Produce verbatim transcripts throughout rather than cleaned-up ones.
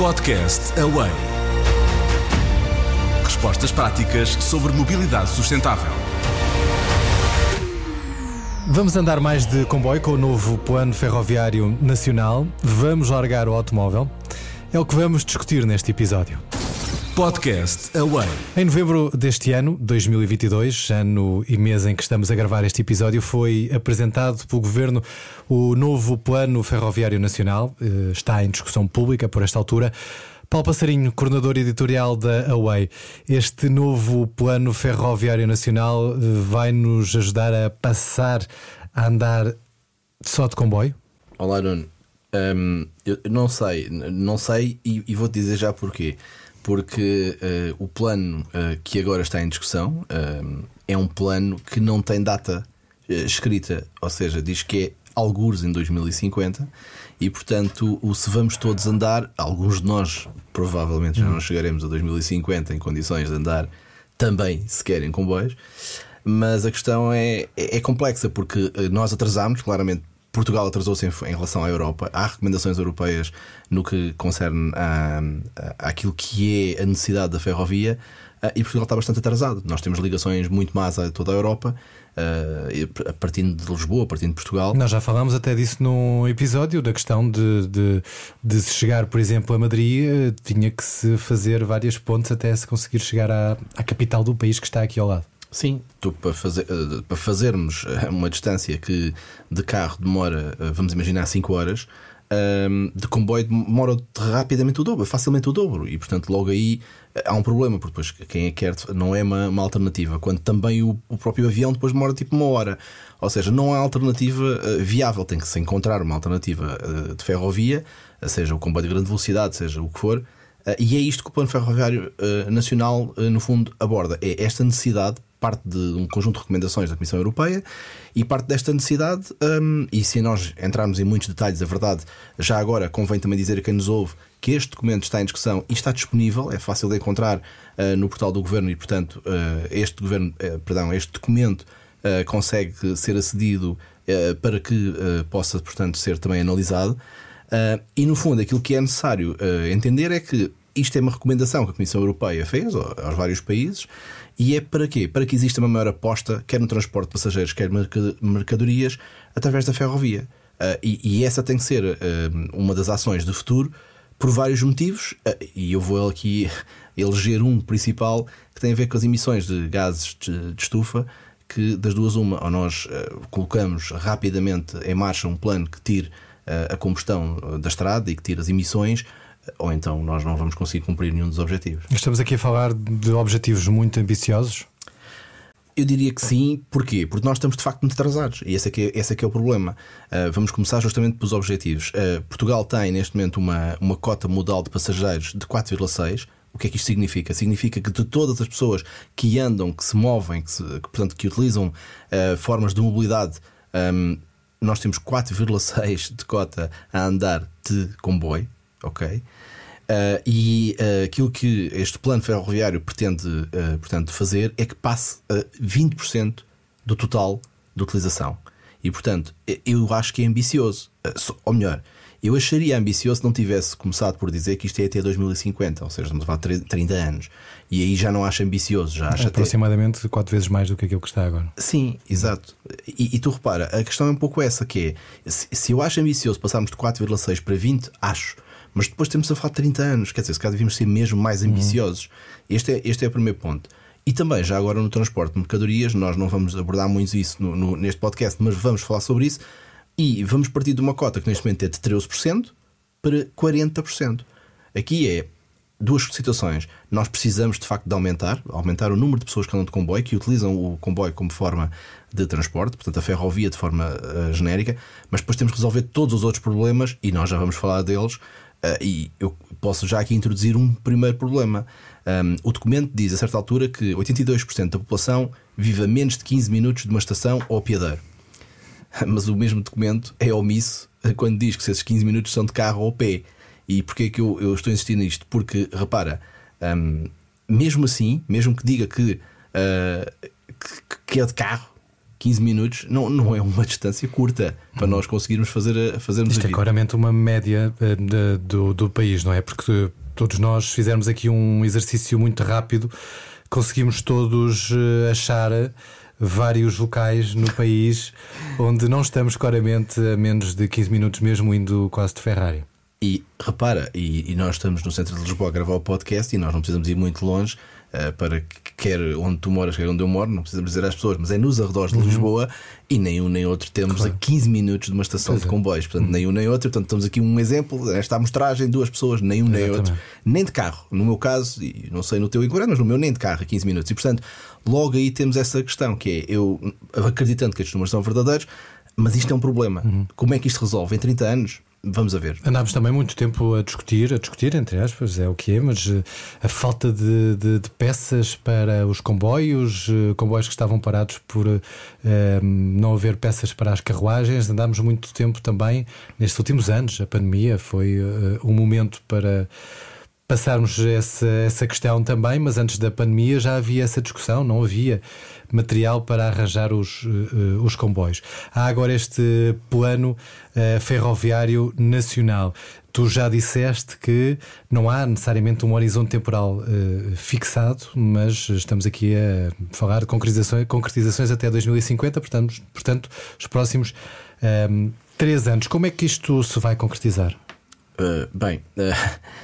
Podcast Away. Respostas práticas sobre mobilidade sustentável. Vamos andar mais de comboio com o novo Plano Ferroviário Nacional. Vamos largar o automóvel. É o que vamos discutir neste episódio. Podcast Away. Em novembro deste ano, dois mil e vinte e dois, ano e mês em que estamos a gravar este episódio, foi apresentado pelo Governo o novo Plano Ferroviário Nacional. Está em discussão pública por esta altura. Paulo Passarinho, coordenador editorial da Away, este novo Plano Ferroviário Nacional vai nos ajudar a passar a andar só de comboio? Olá, Nuno. Um, eu não sei, não sei e, e vou-te dizer já porquê. Porque uh, o plano uh, que agora está em discussão uh, é um plano que não tem data uh, escrita, ou seja, diz que é algures em dois mil e cinquenta e, portanto, o se vamos todos andar, alguns de nós provavelmente já não chegaremos a dois mil e cinquenta em condições de andar também sequer em comboios, mas a questão é, é, é complexa porque nós atrasámos, claramente. Portugal atrasou-se em, em relação à Europa. Há recomendações europeias no que concerne a, a, àquilo que é a necessidade da ferrovia, a, e Portugal está bastante atrasado. Nós temos ligações muito más a toda a Europa, a, a partindo de Lisboa, a partindo de Portugal. Nós já falámos até disso num episódio, da questão de, de, de se chegar, por exemplo, a Madrid, tinha que se fazer várias pontes até se conseguir chegar à, à capital do país que está aqui ao lado. Sim, tu, para, fazer, para fazermos uma distância que de carro demora, vamos imaginar, cinco horas, de comboio demora rapidamente o dobro, facilmente o dobro. E, portanto, logo aí há um problema, porque depois quem é que quer não é uma, uma alternativa, quando também o, o próprio avião depois demora tipo uma hora. Ou seja, não há alternativa viável, tem que se encontrar uma alternativa de ferrovia, seja o comboio de grande velocidade, seja o que for. E é isto que o Plano Ferroviário Nacional, no fundo, aborda. É esta necessidade, parte de um conjunto de recomendações da Comissão Europeia, e parte desta necessidade, um, e se nós entrarmos em muitos detalhes, a verdade, já agora convém também dizer a quem nos ouve que este documento está em discussão e está disponível, é fácil de encontrar uh, no portal do Governo e, portanto, uh, este, governo, uh, perdão, este documento uh, consegue ser acedido uh, para que uh, possa, portanto, ser também analisado. Uh, e, no fundo, aquilo que é necessário uh, entender é que isto é uma recomendação que a Comissão Europeia fez aos vários países. E é para quê? Para que exista uma maior aposta, quer no transporte de passageiros, quer mercadorias, através da ferrovia. Uh, e, e essa tem que ser uh, uma das ações do futuro, por vários motivos. Uh, e eu vou aqui eleger um principal, que tem a ver com as emissões de gases de, de estufa, que das duas uma, ou nós uh, colocamos rapidamente em marcha um plano que tire uh, a combustão da estrada e que tire as emissões, ou então nós não vamos conseguir cumprir nenhum dos objetivos. Estamos aqui a falar de objetivos muito ambiciosos? Eu diria que sim. Porquê? Porque nós estamos de facto muito atrasados, e esse é que é, esse é, que é o problema. Uh, vamos começar justamente pelos objetivos. uh, Portugal tem neste momento uma, uma cota modal de passageiros de quatro vírgula seis. O que é que isto significa? Significa que de todas as pessoas que andam, que se movem, que, se, que, portanto, que utilizam uh, formas de mobilidade, um, nós temos quatro vírgula seis de cota a andar de comboio. Ok? Uh, e uh, aquilo que este plano ferroviário pretende uh, portanto, fazer é que passe a vinte por cento do total de utilização. E, portanto, eu acho que é ambicioso. Uh, ou melhor, eu acharia ambicioso se não tivesse começado por dizer que isto é até dois mil e cinquenta, ou seja, estamos a falar de trinta anos. E aí já não acho ambicioso. Já acho aproximadamente até... quatro vezes mais do que aquilo que está agora. Sim, exato. E, e tu repara, a questão é um pouco essa, que é, se, se eu acho ambicioso passarmos de quatro vírgula seis para vinte, acho. Mas depois temos a falar de trinta anos, quer dizer, se calhar devíamos ser mesmo mais ambiciosos. Uhum. Este, é, este é o primeiro ponto. E também, já agora no transporte de mercadorias, nós não vamos abordar muito isso no, no, neste podcast, mas vamos falar sobre isso. E vamos partir de uma cota que neste momento é de treze por cento para quarenta por cento. Aqui é duas situações. Nós precisamos de facto de aumentar, aumentar o número de pessoas que andam de comboio, que utilizam o comboio como forma de transporte, portanto a ferrovia de forma uh, genérica, mas depois temos que resolver todos os outros problemas, e nós já vamos falar deles. Uh, e eu posso já aqui introduzir um primeiro problema. Um, o documento diz a certa altura que oitenta e dois por cento da população vive a menos de quinze minutos de uma estação ou piadeiro. Mas o mesmo documento é omisso quando diz que esses quinze minutos são de carro ou pé. E porquê é que eu, eu estou a insistir nisto? Porque, repara, um, mesmo assim, mesmo que diga que, uh, que, que é de carro, que quinze minutos não, não é uma distância curta para nós conseguirmos fazer, fazermos Isto é claramente uma média uh, de, do, do país, não é? Porque todos nós fizermos aqui um exercício muito rápido, conseguimos todos uh, achar vários locais no país onde não estamos claramente a menos de quinze minutos, mesmo indo quase de Ferrari. E repara, e, e nós estamos no centro de Lisboa a gravar o podcast e nós não precisamos ir muito longe uh, para que, quer onde tu moras, quer onde eu moro, não precisamos dizer às pessoas, mas é nos arredores de Lisboa, uhum. E nem um nem outro temos claro. a quinze minutos de uma estação pois de é. comboios. Portanto, uhum. nem um nem outro. Portanto, estamos aqui um exemplo, nesta amostragem, duas pessoas, nem um Exatamente. nem outro, nem de carro. No meu caso, e não sei no teu enquadro, mas no meu nem de carro a quinze minutos. E portanto, logo aí temos essa questão que é eu acreditando que estes números são verdadeiros, mas isto é um problema. Uhum. Como é que isto resolve? Em trinta anos? Vamos a ver. Andámos também muito tempo a discutir, a discutir, entre aspas, é o que é, mas a falta de, de, de peças para os comboios, comboios que estavam parados por uh, não haver peças para as carruagens. Andámos muito tempo também, nestes últimos anos, a pandemia foi uh, um momento para passarmos essa, essa questão também, mas antes da pandemia já havia essa discussão, não havia material para arranjar os, uh, os comboios. Há agora este plano uh, ferroviário nacional. Tu já disseste que não há necessariamente um horizonte temporal uh, fixado, mas estamos aqui a falar de concretizações, concretizações até dois mil e cinquenta, portanto, portanto os próximos um, três anos. Como é que isto se vai concretizar? Uh, bem, uh, uh,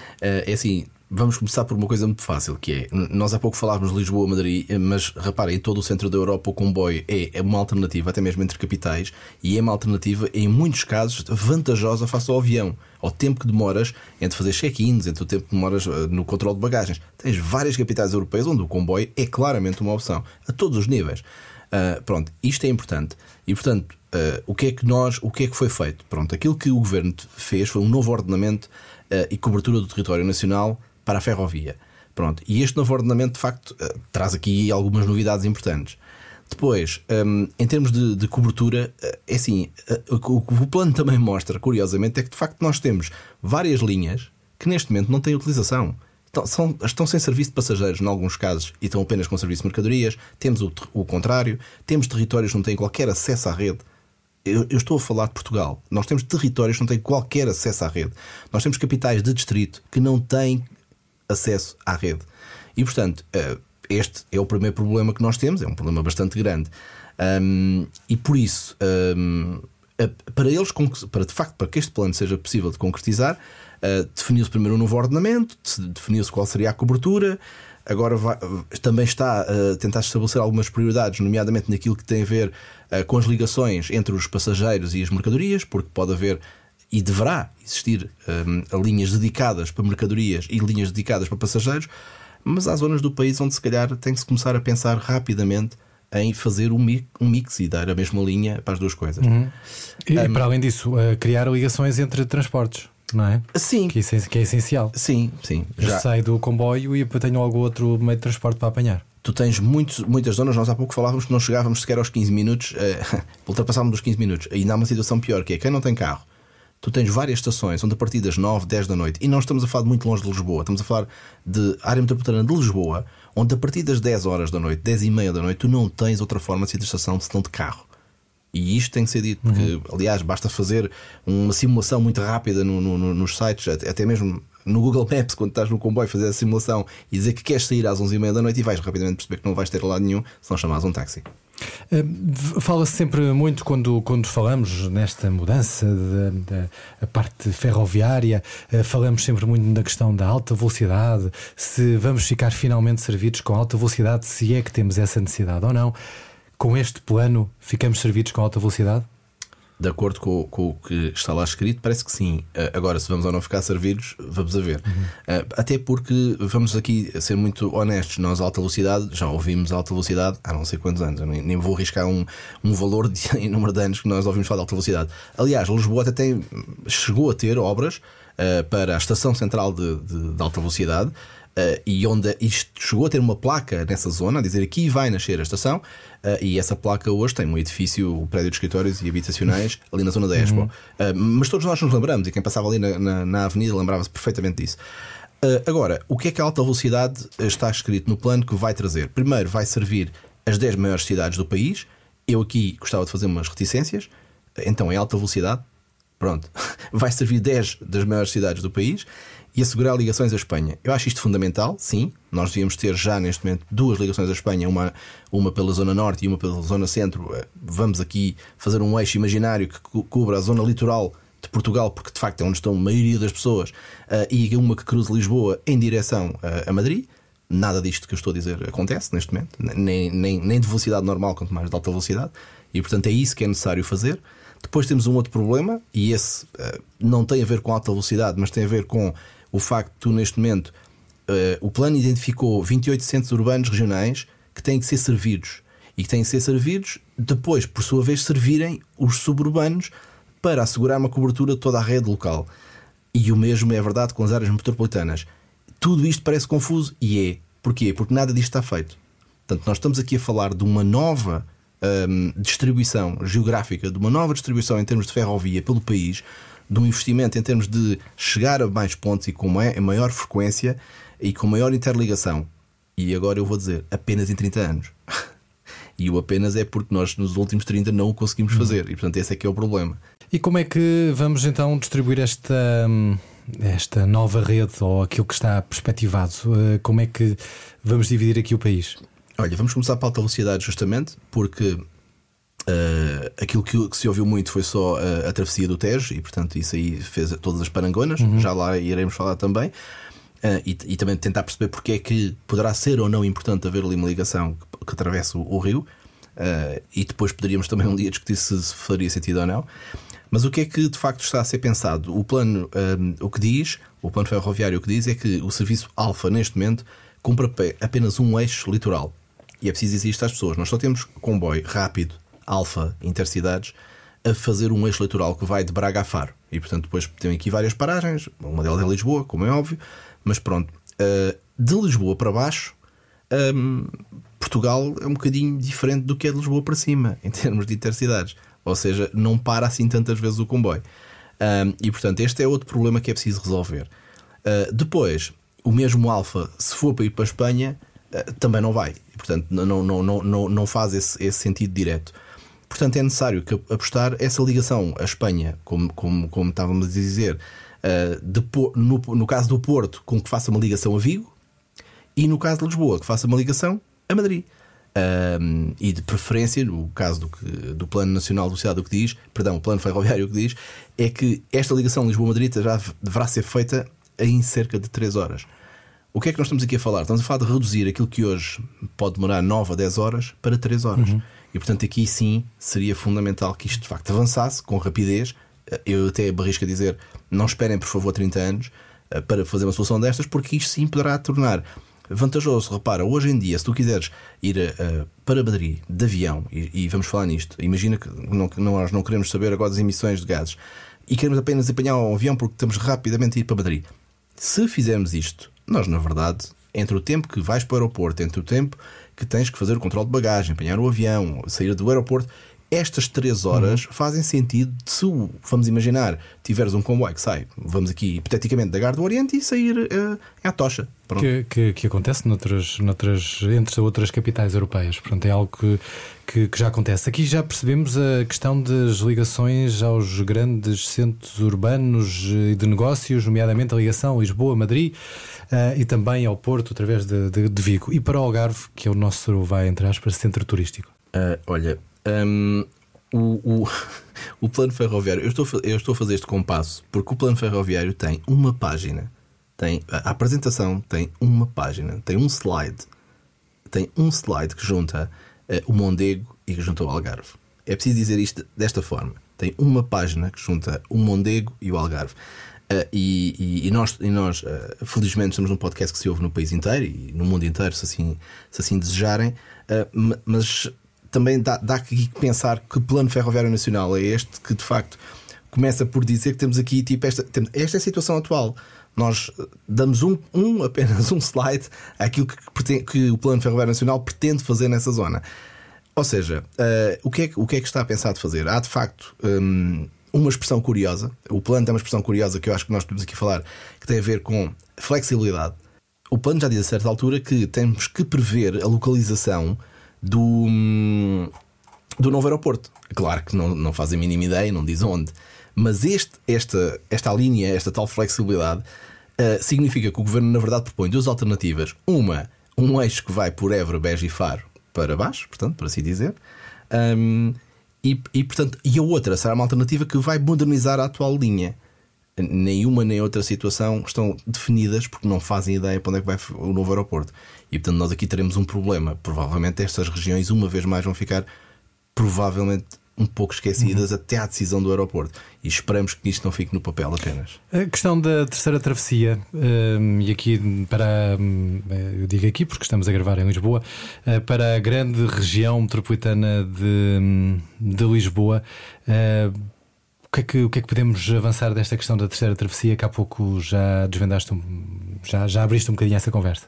é assim, vamos começar por uma coisa muito fácil, que é, nós há pouco falávamos de Lisboa, Madrid, mas repara, em todo o centro da Europa o comboio é, é uma alternativa, até mesmo entre capitais, e é uma alternativa, em muitos casos, vantajosa face ao avião, ao tempo que demoras entre fazer check-ins, entre o tempo que demoras no controle de bagagens. Tens várias capitais europeias onde o comboio é claramente uma opção, a todos os níveis. Uh, pronto, isto é importante. E portanto, uh, o que é que nós, o que é que foi feito? Pronto, aquilo que o governo fez foi um novo ordenamento uh, e cobertura do território nacional para a ferrovia. Pronto, e este novo ordenamento de facto uh, traz aqui algumas novidades importantes. Depois, um, em termos de, de cobertura, uh, é assim, uh, o que o plano também mostra, curiosamente, é que de facto nós temos várias linhas que neste momento não têm utilização. Estão, são, estão sem serviço de passageiros, em alguns casos, e estão apenas com serviço de mercadorias. Temos o, o contrário. Temos territórios que não têm qualquer acesso à rede. Eu, eu estou a falar de Portugal. Nós temos territórios que não têm qualquer acesso à rede. Nós temos capitais de distrito que não têm acesso à rede. E, portanto, este é o primeiro problema que nós temos. É um problema bastante grande. Um, e, por isso, um, para eles, para, de facto, para que este plano seja possível de concretizar, Uh, definiu-se primeiro um novo ordenamento, definiu-se qual seria a cobertura. Agora vai, também está a tentar estabelecer algumas prioridades, nomeadamente naquilo que tem a ver uh, com as ligações entre os passageiros e as mercadorias, porque pode haver e deverá existir um, linhas dedicadas para mercadorias e linhas dedicadas para passageiros, mas há zonas do país onde se calhar tem que se começar a pensar rapidamente em fazer um mix, um mix e dar a mesma linha para as duas coisas. Uhum. E um, para além disso, uh, criar ligações entre transportes. Não é? Sim. Que, é, que é essencial. Sim, sim. Já saio do comboio e tenho algum outro meio de transporte para apanhar. Tu tens muitos, muitas zonas, nós há pouco falávamos que não chegávamos sequer aos quinze minutos, uh, ultrapassávamos dos quinze minutos. Ainda há uma situação pior, que é quem não tem carro. Tu tens várias estações onde a partir das nove, dez da noite, e não estamos a falar de muito longe de Lisboa, estamos a falar de área metropolitana de Lisboa, onde a partir das dez horas da noite, dez e meia da noite, tu não tens outra forma de sair da estação senão de carro. E isto tem que ser dito, porque, uhum. aliás, basta fazer uma simulação muito rápida no, no, nos sites, até mesmo no Google Maps, quando estás no comboio, fazer a simulação e dizer que queres sair às onze e meia da noite e vais rapidamente perceber que não vais ter lado nenhum se não chamares um táxi. Uh, Fala-se sempre muito quando, quando falamos nesta mudança da, da a parte ferroviária, uh, falamos sempre muito na questão da alta velocidade, se vamos ficar finalmente servidos com alta velocidade, se é que temos essa necessidade ou não. Com este plano, ficamos servidos com alta velocidade? De acordo com, com o que está lá escrito, parece que sim. Agora, se vamos ou não ficar servidos, vamos a ver. Uhum. Até porque, vamos aqui ser muito honestos, nós alta velocidade, já ouvimos alta velocidade há não sei quantos anos. Eu nem, nem vou arriscar um, um valor de, em número de anos que nós ouvimos falar de alta velocidade. Aliás, Lisboa até tem, chegou a ter obras uh, para a estação central de, de, de alta velocidade. Uh, e onde isto chegou a ter uma placa nessa zona a dizer aqui vai nascer a estação, uh, e essa placa hoje tem um edifício, um prédio de escritórios e habitacionais ali na zona da Expo. Uhum. Uh, mas todos nós nos lembramos, e quem passava ali na, na, na avenida lembrava-se perfeitamente disso. Uh, agora, o que é que a alta velocidade está escrito no plano que vai trazer? Primeiro, vai servir as dez maiores cidades do país Eu aqui gostava de fazer umas reticências. Então é alta velocidade, pronto, vai servir dez das maiores cidades do país e assegurar ligações à Espanha. Eu acho isto fundamental, sim. Nós devíamos ter já neste momento duas ligações à Espanha, uma, uma pela zona norte e uma pela zona centro. Vamos aqui fazer um eixo imaginário que co- cubra a zona litoral de Portugal, porque de facto é onde estão a maioria das pessoas, uh, e uma que cruze Lisboa em direção uh, a Madrid. Nada disto que eu estou a dizer acontece neste momento, nem, nem, nem de velocidade normal, quanto mais de alta velocidade, e portanto é isso que é necessário fazer. Depois temos um outro problema, e esse uh, não tem a ver com alta velocidade, mas tem a ver com o facto de tu, neste momento, uh, o plano identificou vinte e oito centros urbanos regionais que têm que ser servidos, e que têm que ser servidos depois, por sua vez, servirem os suburbanos para assegurar uma cobertura de toda a rede local. E o mesmo é verdade com as áreas metropolitanas. Tudo isto parece confuso, e é. Porquê? Porque nada disto está feito. Portanto, nós estamos aqui a falar de uma nova hum, distribuição geográfica, de uma nova distribuição em termos de ferrovia pelo país, de um investimento em termos de chegar a mais pontos e com maior frequência e com maior interligação. E agora eu vou dizer, apenas em trinta anos. E o apenas é porque nós nos últimos trinta não o conseguimos fazer. E portanto esse é que é o problema. E como é que vamos então distribuir esta, esta nova rede, ou aquilo que está perspectivado? Como é que vamos dividir aqui o país? Olha, vamos começar pela alta velocidade, justamente porque uh, aquilo que, que se ouviu muito foi só a, a travessia do Tejo, e portanto isso aí fez todas as parangonas. Uhum. Já lá iremos falar também. Uh, e, e também tentar perceber porque é que poderá ser ou não importante haver ali uma ligação que, que atravesse o, o rio. Uh, e depois poderíamos também um dia discutir se, se faria sentido ou não. Mas o que é que de facto está a ser pensado? O plano, um, o que diz, o plano ferroviário o que diz é que o serviço Alfa neste momento cumpre apenas um eixo litoral. E é preciso dizer isto às pessoas. Nós só temos comboio rápido, Alfa, intercidades, a fazer um eixo litoral que vai de Braga a Faro. E portanto depois tem aqui várias paragens. Uma delas é Lisboa, como é óbvio. Mas pronto, uh, de Lisboa para baixo, um, Portugal é um bocadinho diferente do que é de Lisboa para cima, em termos de intercidades. Ou seja, não para assim tantas vezes o comboio. Um, e portanto este é outro problema que é preciso resolver. Uh, depois, o mesmo Alfa, se for para ir para a Espanha, uh, também não vai. E, portanto não, não, não, não, não faz esse, esse sentido direto. Portanto é necessário que apostar essa ligação à Espanha, como, como, como estávamos a dizer, uh, de, no, no caso do Porto, com que faça uma ligação a Vigo, e no caso de Lisboa, que faça uma ligação a Madrid. Um, e de preferência, no caso do, que, do Plano Nacional de Velocidade, o que diz, perdão, o Plano Ferroviário, o que diz é que esta ligação Lisboa-Madrid já deverá ser feita em cerca de três horas. O que é que nós estamos aqui a falar? Estamos a falar de reduzir aquilo que hoje pode demorar nove a dez horas para três horas. Uhum. E portanto aqui sim seria fundamental que isto de facto avançasse com rapidez. Eu até arrisco a dizer, não esperem por favor trinta anos para fazer uma solução destas, porque isto sim poderá tornar vantajoso. Repara, hoje em dia, se tu quiseres ir uh, para Madrid de avião, e, e vamos falar nisto, imagina que não, nós não queremos saber agora das emissões de gases e queremos apenas apanhar um avião porque estamos rapidamente a ir para Madrid. Se fizermos isto, nós na verdade, entre o tempo que vais para o aeroporto, entre o tempo que tens que fazer o controle de bagagem, apanhar o avião, sair do aeroporto, estas três horas uhum. fazem sentido se, vamos imaginar, tiveres um comboio que sai, vamos aqui hipoteticamente da Gare do Oriente e sair uh, à Tocha. Que, que, que acontece noutras, noutras, entre outras capitais europeias. Portanto, é algo que, que, que já acontece. Aqui já percebemos a questão das ligações aos grandes centros urbanos e de negócios, nomeadamente a ligação Lisboa-Madrid uh, e também ao Porto através de, de, de Vigo. E para o Algarve, que é o nosso, vai entre aspas, centro turístico. Uh, olha... Um, o, o, o plano ferroviário, eu estou, eu estou a fazer este compasso porque o plano ferroviário tem uma página, tem, a apresentação tem uma página, tem um slide, tem um slide que junta uh, o Mondego e que junta o Algarve. É preciso dizer isto desta forma: tem uma página que junta o Mondego e o Algarve. Uh, e, e, e nós, e nós uh, felizmente, estamos num podcast que se ouve no país inteiro e no mundo inteiro, se assim, se assim desejarem, uh, mas também dá, dá que pensar que plano ferroviário nacional é este que de facto começa por dizer que temos aqui tipo esta, esta é a situação atual. Nós damos um, um apenas um slide àquilo que, pretende, que o plano ferroviário nacional pretende fazer nessa zona. Ou seja, uh, o, que é, o que é que está a pensar de fazer? Há de facto um, uma expressão curiosa. O plano tem uma expressão curiosa que eu acho que nós podemos aqui falar, que tem a ver com flexibilidade. O plano já diz a certa altura que temos que prever a localização do, do novo aeroporto. Claro que não, não fazem a mínima ideia, não diz onde. Mas este, esta, esta linha, esta tal flexibilidade, uh, significa que o Governo, na verdade, propõe duas alternativas. Uma, um eixo que vai por Évora, Beja e Faro para baixo, portanto, por assim dizer. Um, e, e, portanto, e a outra será uma alternativa que vai modernizar a atual linha. Nenhuma nem outra situação estão definidas porque não fazem ideia para onde é que vai o novo aeroporto. E portanto nós aqui teremos um problema. Provavelmente estas regiões uma vez mais vão ficar provavelmente um pouco esquecidas uhum. até à decisão do aeroporto. E esperamos que isto não fique no papel apenas. A questão da terceira travessia, um, e aqui para um, eu digo aqui porque estamos a gravar em Lisboa, uh, para a grande região metropolitana de, de Lisboa. Uh, O que, é que, o que é que podemos avançar desta questão da terceira travessia, que há pouco já desvendaste, já, já abriste um bocadinho essa conversa?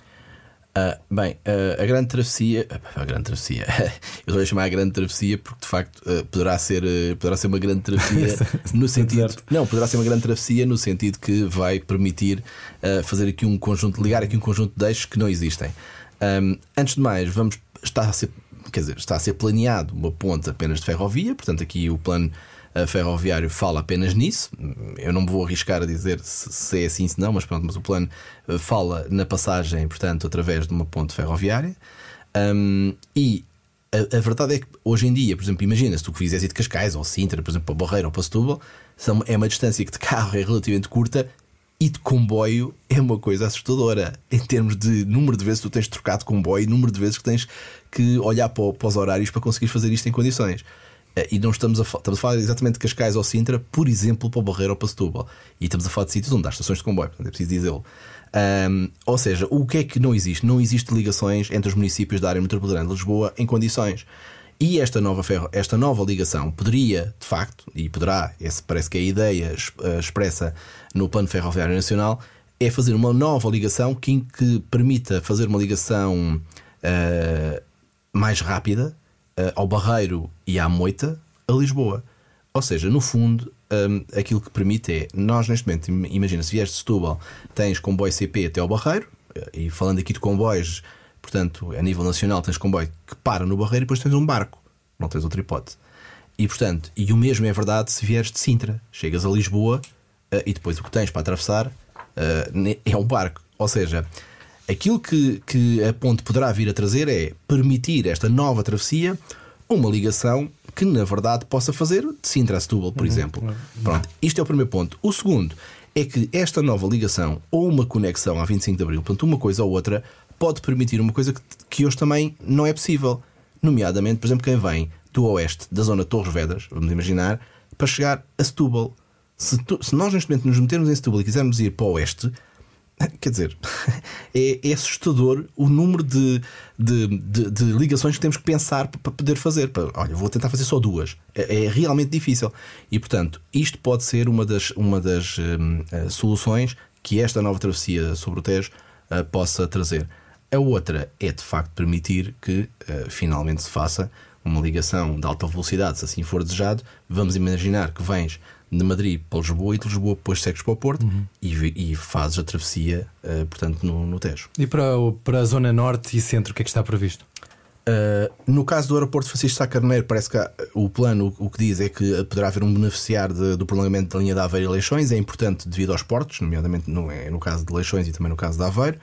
Uh, bem, uh, a grande travessia, a grande travessia, eu vou chamar a grande travessia porque de facto uh, poderá ser, uh, poderá ser uma grande travessia no sentido, não, poderá ser uma grande travessia no sentido que vai permitir uh, fazer aqui um conjunto, ligar aqui um conjunto de eixos que não existem. Um, antes de mais, vamos está a ser, quer dizer, está a ser planeado uma ponte apenas de ferrovia, portanto aqui o plano Uh, ferroviário fala apenas nisso. Eu não me vou arriscar a dizer se, se é assim, se não, mas pronto, mas o plano uh, fala na passagem, portanto, através de uma ponte ferroviária. Um, e a, a verdade é que hoje em dia, por exemplo, imagina se tu fizesse ir de Cascais ou Sintra, por exemplo, para Barreiro ou para Setúbal, são, é uma distância que de carro é relativamente curta e de comboio é uma coisa assustadora em termos de número de vezes que tu tens de trocar de comboio e número de vezes que tens que olhar para, para os horários para conseguir fazer isto em condições. E não estamos a, estamos a falar exatamente de Cascais ou Sintra, por exemplo, para o Barreiro ou para Setúbal. E estamos a falar de sítios onde há estações de comboio, portanto é preciso dizê-lo. Um, ou seja, o que é que não existe? Não existe ligações entre os municípios da área metropolitana de Lisboa em condições. E esta nova, ferro, esta nova ligação poderia, de facto, e poderá, esse parece que é a ideia expressa no Plano Ferroviário Nacional, é fazer uma nova ligação que, que permita fazer uma ligação uh, mais rápida ao Barreiro e à Moita, a Lisboa. Ou seja, no fundo, um, aquilo que permite é, nós neste momento, imagina, se vieres de Setúbal, tens comboio C P até ao Barreiro, e falando aqui de comboios, portanto, a nível nacional, tens comboio que para no Barreiro e depois tens um barco, não tens outra hipótese. E portanto, e o mesmo é verdade se vieres de Sintra, chegas a Lisboa uh, e depois o que tens para atravessar uh, é um barco. Ou seja, aquilo que, que a ponte poderá vir a trazer é permitir esta nova travessia, uma ligação que na verdade possa fazer de Sintra a Setúbal, por uhum. exemplo. Uhum. Pronto, isto é o primeiro ponto. O segundo é que esta nova ligação ou uma conexão à vinte e cinco de Abril, portanto uma coisa ou outra, pode permitir uma coisa que, que hoje também não é possível. Nomeadamente, por exemplo, quem vem do oeste, da zona de Torres Vedras, vamos imaginar, para chegar a Setúbal. Se, tu, se nós neste momento nos metermos em Setúbal e quisermos ir para o oeste, quer dizer, é, é assustador o número de, de, de, de ligações que temos que pensar para, para poder fazer. Para, olha, vou tentar fazer só duas. É, é realmente difícil. E, portanto, isto pode ser uma das, uma das um, uh, soluções que esta nova travessia sobre o Tejo uh, possa trazer. A outra é, de facto, permitir que uh, finalmente se faça uma ligação de alta velocidade, se assim for desejado. Vamos imaginar que vens de Madrid para Lisboa e de Lisboa depois segues para o Porto uhum. e, e fazes a travessia, uh, portanto, no, no Tejo. E para, o, para a zona norte e centro, o que é que está previsto? Uh, no caso do aeroporto Francisco Sá Carneiro, parece que há, o plano o, o que diz é que poderá haver um beneficiário de, do prolongamento da linha de Aveiro e Leixões. É importante devido aos portos, nomeadamente no, é, no caso de Leixões e também no caso de Aveiro.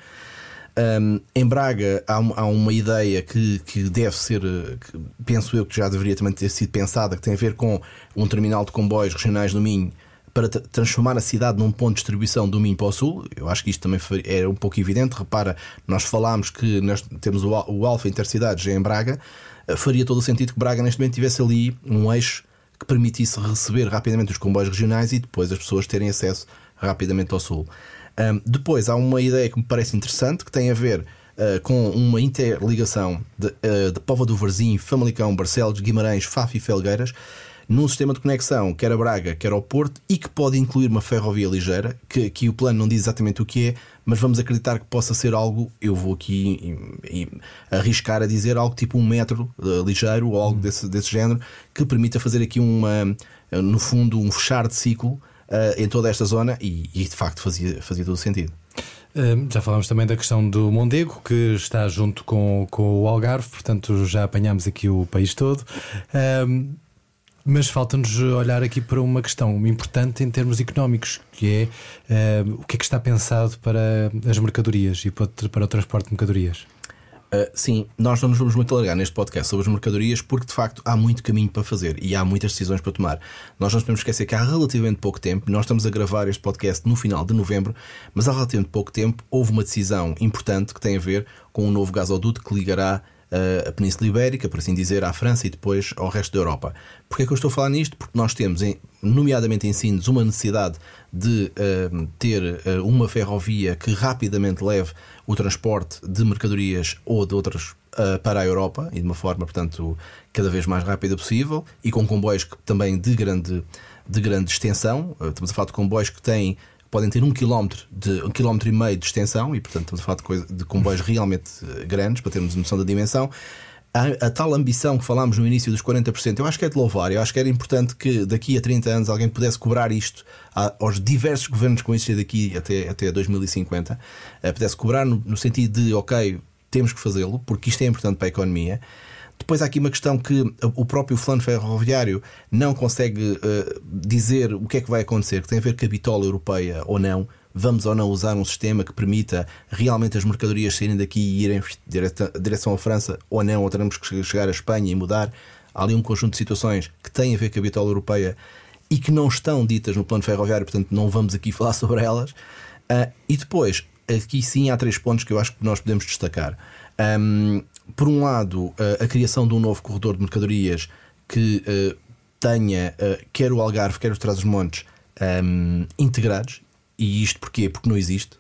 Um, em Braga há, há uma ideia que, que deve ser, que penso eu que já deveria também ter sido pensada, que tem a ver com um terminal de comboios regionais do Minho para t- transformar a cidade num ponto de distribuição do Minho para o Sul. Eu acho que isto também foi, era um pouco evidente. Repara, nós falámos que nós temos o, o Alfa Intercidades em Braga. Faria todo o sentido que Braga neste momento tivesse ali um eixo que permitisse receber rapidamente os comboios regionais e depois as pessoas terem acesso rapidamente ao Sul. Um, depois há uma ideia que me parece interessante, que tem a ver uh, com uma interligação de, uh, de Póvoa do Varzim, Famalicão, Barcelos, Guimarães, Faf e Felgueiras, num sistema de conexão quer a Braga, quer ao Porto, e que pode incluir uma ferrovia ligeira, que aqui o plano não diz exatamente o que é, mas vamos acreditar que possa ser algo, eu vou aqui e, e, arriscar a dizer algo tipo um metro uh, ligeiro ou algo desse, desse género, que permita fazer aqui uma, uh, no fundo um fechar de ciclo Uh, em toda esta zona e, e de facto fazia, fazia todo o sentido. Já falámos também da questão do Mondego, que está junto com, com o Algarve, portanto já apanhámos aqui o país todo. Um, mas falta-nos olhar aqui para uma questão importante em termos económicos, que é um, o que é que está pensado para as mercadorias e para, para o transporte de mercadorias. Uh, sim, nós não nos vamos muito alargar neste podcast sobre as mercadorias, porque de facto há muito caminho para fazer e há muitas decisões para tomar. Nós não podemos esquecer que há relativamente pouco tempo, nós estamos a gravar este podcast no final de novembro, mas há relativamente pouco tempo houve uma decisão importante que tem a ver com um novo gasoduto que ligará uh, a Península Ibérica, por assim dizer, à França e depois ao resto da Europa. Porquê é que eu estou a falar nisto? Porque nós temos, em, nomeadamente em Sines, uma necessidade de uh, ter uh, uma ferrovia que rapidamente leve o transporte de mercadorias ou de outras uh, para a Europa, e de uma forma, portanto, cada vez mais rápida possível, e com comboios que, também de grande, de grande extensão. Uh, estamos a falar de comboios que têm, podem ter um quilómetro, de, um quilómetro e meio de extensão, e portanto estamos a falar de, coisa, de comboios realmente grandes, para termos noção da dimensão. A, a tal ambição que falámos no início dos quarenta por cento, eu acho que é de louvar. Eu acho que era importante que daqui a trinta anos alguém pudesse cobrar isto a, aos diversos governos que vão existir daqui até, até dois mil e cinquenta, uh, pudesse cobrar no, no sentido de, ok, temos que fazê-lo, porque isto é importante para a economia. Depois há aqui uma questão que o próprio plano ferroviário não consegue uh, dizer o que é que vai acontecer, que tem a ver com a bitola europeia ou não. Vamos ou não usar um sistema que permita realmente as mercadorias saírem daqui e irem em direção à França ou não, ou teremos que chegar à Espanha e mudar. Há ali um conjunto de situações que têm a ver com a bitola europeia e que não estão ditas no plano ferroviário, portanto não vamos aqui falar sobre elas. Uh, e depois, aqui sim há três pontos que eu acho que nós podemos destacar. Um, por um lado, uh, a criação de um novo corredor de mercadorias que uh, tenha uh, quer o Algarve, quer os Trás-os-Montes um, integrados. E isto porquê? Porque não existe,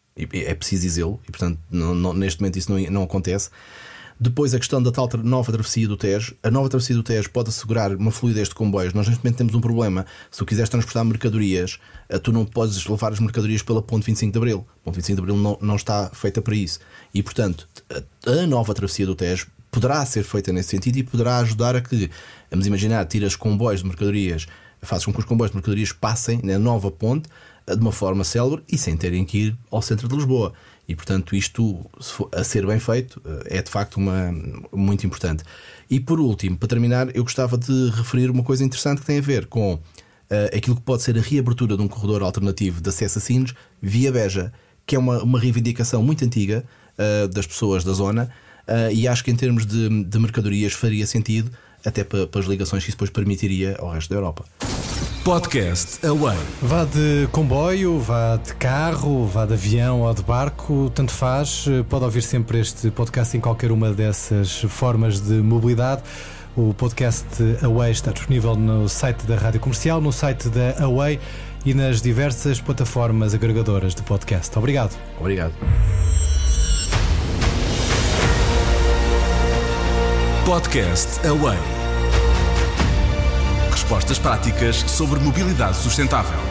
é preciso dizê-lo, e portanto não, não, neste momento isso não, não acontece. Depois a questão da tal nova travessia do Tejo. A nova travessia do Tejo pode assegurar uma fluidez de comboios. Nós neste momento temos um problema. Se tu quiseres transportar mercadorias, tu não podes levar as mercadorias pela Ponte vinte e cinco de Abril. A Ponte vinte e cinco de Abril não, não está feita para isso. E portanto a nova travessia do Tejo poderá ser feita nesse sentido e poderá ajudar a que, vamos imaginar, tiras comboios de mercadorias, fazes com que os comboios de mercadorias passem na nova ponte de uma forma célere e sem terem que ir ao centro de Lisboa. E portanto isto, se for a ser bem feito, é de facto uma, muito importante. E por último, para terminar, eu gostava de referir uma coisa interessante que tem a ver com uh, aquilo que pode ser a reabertura de um corredor alternativo de acesso a Sines via Beja, que é uma, uma reivindicação muito antiga uh, das pessoas da zona, uh, e acho que em termos de, de mercadorias faria sentido, até para, para as ligações que isso depois permitiria ao resto da Europa. Podcast Away. Vá de comboio, vá de carro, vá de avião ou de barco, tanto faz. Pode ouvir sempre este podcast em qualquer uma dessas formas de mobilidade. O podcast Away está disponível no site da Rádio Comercial, no site da Away e nas diversas plataformas agregadoras de podcast. Obrigado. Obrigado. Podcast Away. Respostas práticas sobre mobilidade sustentável.